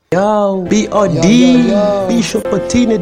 Yo, B.O.D. Bishop Otine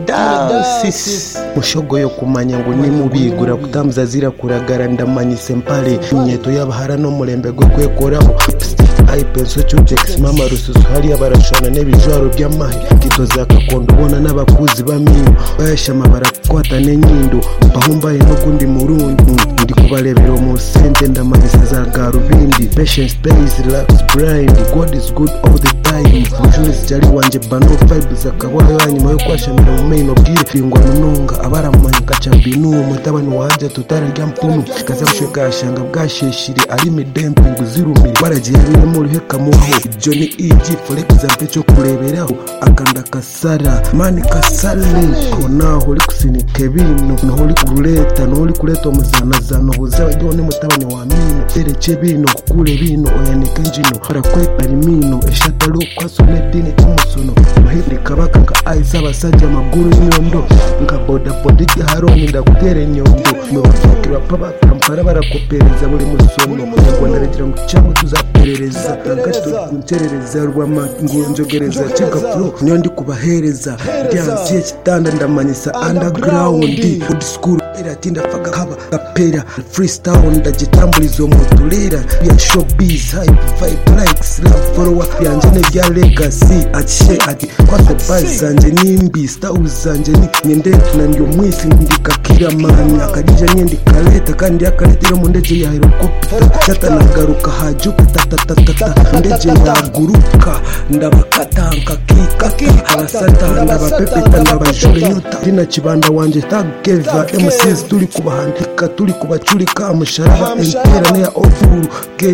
Dasis mushogo yo kumanya ngo nimubigura kutamza zira kuragara ndamanyise mpale imyeto y'abahara no murembe gwe kwekoraho ipenso cy'Objects mama rususu hari abarashana n'ebijwaro by'amahi kitoza kakondo ubona n'abakuzi bamino bayashama barakwata n'enyindo bahumbaye no gundi murundi ndi kubarebera mu sente ndamanyise za garubindi patience pays relax blind God is good all the time fujuzi jali wanje bano vibes akawayo nyuma yo kwashamira mu main obwire bingwa nonga abaramanya kacambinu mutabani waje tutararya mpunu kazamshweka yashanga bwasheshire ari medemping zirumiri baragiye mu ruheka muho Johnny EG for example cyo kureberaho akanda kasara mani kasale konaho uri kusinike bino naho uri kuruleta naho uri kureta umuzanazano buzabajye ne mutabani wa mino terece bino kukure bino oyanike njino barakweta rimino eshatalo kwasonetine tumusono muhibri kabaka ka aisa basajja maguru nyondo nka boda boda haroni ndakutere nyondo mwafukira papa kampara barakopereza buri musono ngo ndaregira ngo cyangwa tuzaperereza tagato kuncerereza rwama ngonjogereza cheka flow nyo ndi kubahereza dance kitanda ndamanyisa underground old school iratinda faga kaba kapera freestyle ndagitamburizo mutulera ya showbiz hype vibe likes love follower yanje ne bya legacy ati kwase buzz zanje nimbi style zanje nyende na ndio mwisi ndikakira mani akadija nyende kaleta kandi akaletira mu ndeje ya helicopter chata nagaruka hajuka tata ndeje yaguruka ndabakatanka kika abasata ndabapepeta ndabajure nyota dina kibanda wanje tageva MCs turi kubahandika turi kubacurika amusharaba entera ne ya ofuru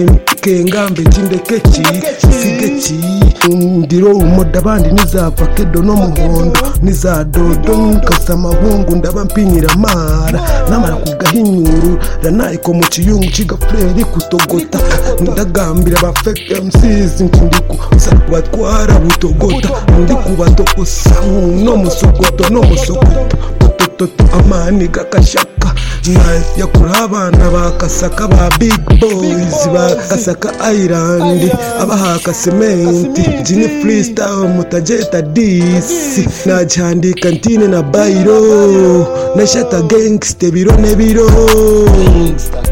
kengambe jindekeki sigeki ndiro umodabandi nizava kedo no muhondo nizadodo nkasama bungu ndabampinyira mara namara kugahinyuru ranaiko mu kiyungu kigafreri kutogota ndagambira ba fake MCs nkundiku batwara butogota ndi kubatokosa no musokoto amani gakashaka ya kurabana bakasaka ba big boys bakasaka island abahaka cement jini freestyle mutajeta disi najandika ntine na bairo na shata gangster biro ne biro